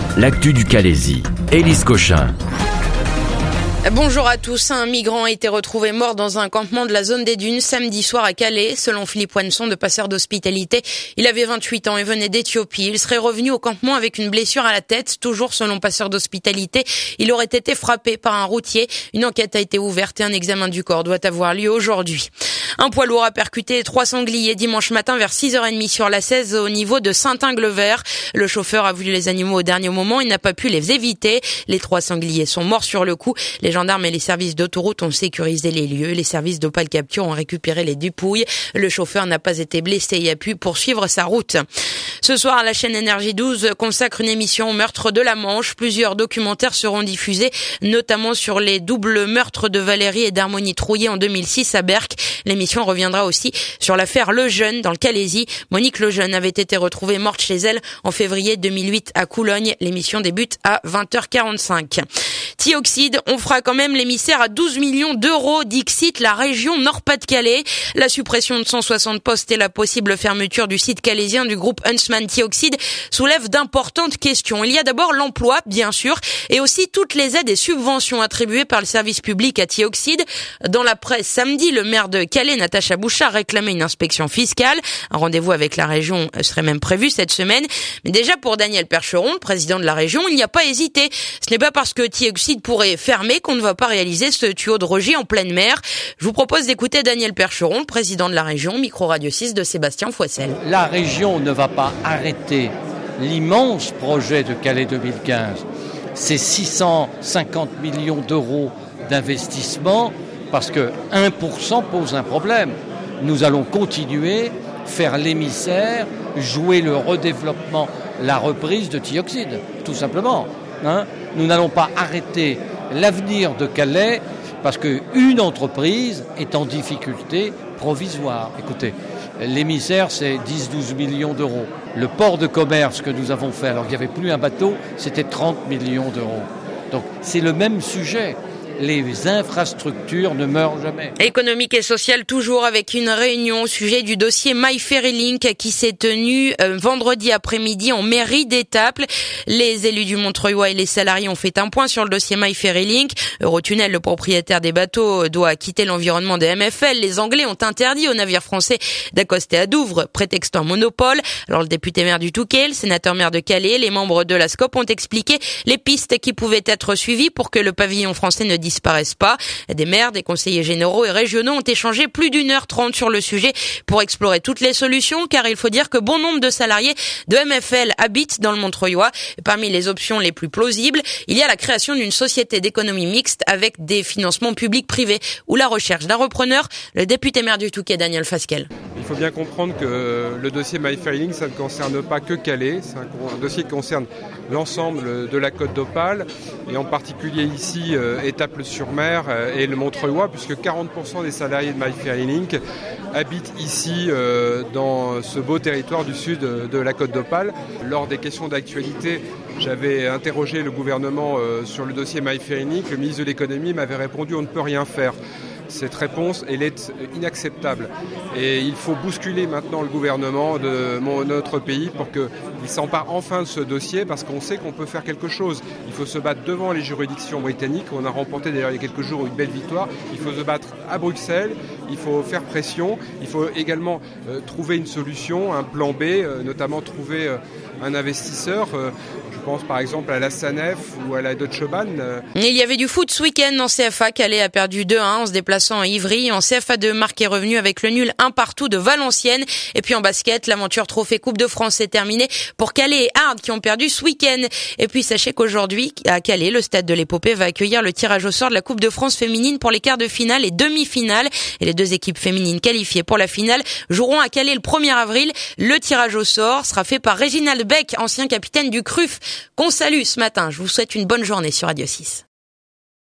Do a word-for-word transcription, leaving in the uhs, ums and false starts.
l'actu du Calaisis. Élise Cochin. Bonjour à tous. Un migrant a été retrouvé mort dans un campement de la zone des Dunes samedi soir à Calais. Selon Philippe Wanson de Passeurs d'Hospitalité, il avait vingt-huit ans et venait d'Éthiopie. Il serait revenu au campement avec une blessure à la tête. Toujours selon Passeurs d'Hospitalité, il aurait été frappé par un routier. Une enquête a été ouverte et un examen du corps doit avoir lieu aujourd'hui. Un poids lourd a percuté trois sangliers dimanche matin vers six heures trente sur l'A seize au niveau de Saint-Ingles-Vert. Le chauffeur a voulu les animaux au dernier moment. Il n'a pas pu les éviter. Les trois sangliers sont morts sur le coup. Les gendarmes et les services d'autoroute ont sécurisé les lieux. Les services d'Opale Capture ont récupéré les dépouilles. Le chauffeur n'a pas été blessé et a pu poursuivre sa route. Ce soir, la chaîne Énergie douze consacre une émission au meurtre de la Manche. Plusieurs documentaires seront diffusés, notamment sur les doubles meurtres de Valérie et d'Harmonie Trouillet en deux mille six à Berck. L'émission reviendra aussi sur l'affaire Lejeune dans le Calaisis. Monique Lejeune avait été retrouvée morte chez elle en février deux mille huit à Coulogne. L'émission débute à vingt heures quarante-cinq. Thioxide, on fera quand même l'émissaire à douze millions d'euros, dixit la région Nord-Pas-de-Calais. La suppression de cent soixante postes et la possible fermeture du site calaisien du groupe Huntsman Thioxide soulèvent d'importantes questions. Il y a d'abord l'emploi, bien sûr, et aussi toutes les aides et subventions attribuées par le service public à Thioxide. Dans la presse samedi, le maire de Calais, Natacha Bouchard, réclamait une inspection fiscale. Un rendez-vous avec la région serait même prévu cette semaine. Mais déjà pour Daniel Percheron, le président de la région, il n'y a pas hésité. Ce n'est pas parce que Thioxide pourrait fermer qu'on ne va pas réaliser ce tuyau de rejet en pleine mer. Je vous propose d'écouter Daniel Percheron, le président de la région, micro Radio six de Sébastien Foissel. La région ne va pas arrêter l'immense projet de Calais deux mille quinze. C'est six cent cinquante millions d'euros d'investissement parce que un pour cent pose un problème. Nous allons continuer, faire l'émissaire, jouer le redéveloppement, la reprise de Thioxide, tout simplement. Hein, nous n'allons pas arrêter l'avenir de Calais parce qu'une entreprise est en difficulté provisoire. Écoutez, l'émissaire, c'est dix à douze millions d'euros. Le port de commerce que nous avons fait, alors qu'il n'y avait plus un bateau, c'était trente millions d'euros. Donc, c'est le même sujet. Les infrastructures ne meurent jamais. Économique et sociale toujours avec une réunion au sujet du dossier MyFerryLink qui s'est tenue euh, vendredi après-midi en mairie d'Étaples. Les élus du Montreuilois et les salariés ont fait un point sur le dossier MyFerryLink. Eurotunnel, le propriétaire des bateaux, doit quitter l'environnement de M F L. Les Anglais ont interdit aux navires français d'accoster à Douvres, prétextant un monopole. Alors le député maire du Touquet, le sénateur maire de Calais, les membres de la SCOP ont expliqué les pistes qui pouvaient être suivies pour que le pavillon français ne disparaissent pas. Des maires, des conseillers généraux et régionaux ont échangé plus d'une heure trente sur le sujet pour explorer toutes les solutions, car il faut dire que bon nombre de salariés de M F L habitent dans le Montreuilois. Parmi les options les plus plausibles, il y a la création d'une société d'économie mixte avec des financements publics-privés ou la recherche d'un repreneur. Le député maire du Touquet, Daniel Fasquelle. Il faut bien comprendre que le dossier MyFerryLink, ça ne concerne pas que Calais, c'est un dossier qui concerne l'ensemble de la Côte d'Opale et en particulier ici euh, Étaples-sur-Mer euh, et le Montreuilois, puisque quarante pour cent des salariés de MyFerryLink habitent ici euh, dans ce beau territoire du sud de, de la Côte d'Opale. Lors des questions d'actualité, j'avais interrogé le gouvernement euh, sur le dossier MyFerryLink. Le ministre de l'économie m'avait répondu « on ne peut rien faire ». Cette réponse, elle est inacceptable. Et il faut bousculer maintenant le gouvernement de mon, notre pays pour qu'il s'empare enfin de ce dossier, parce qu'on sait qu'on peut faire quelque chose. Il faut se battre devant les juridictions britanniques. On a remporté d'ailleurs il y a quelques jours une belle victoire. Il faut se battre à Bruxelles. Il faut faire pression. Il faut également euh, trouver une solution, un plan B, euh, notamment trouver euh, un investisseur. Euh, je pense par exemple à la SANEF ou à la Deutsche Bahn. Il y avait du foot ce week-end en C F A. Calais a perdu deux à un en se déplaçant à Ivry. En C F A deux, Marc est revenu avec le nul un partout de Valenciennes. Et puis en basket, l'aventure Trophée Coupe de France est terminée pour Calais et Ardes qui ont perdu ce week-end. Et puis sachez qu'aujourd'hui, à Calais, le stade de l'Épopée va accueillir le tirage au sort de la Coupe de France féminine pour les quarts de finale et demi-finale. Et les deux équipes féminines qualifiées pour la finale joueront à Calais le premier avril. Le tirage au sort sera fait par Réginald Beck, ancien capitaine du C R U F, qu'on salue ce matin. Je vous souhaite une bonne journée sur Radio six.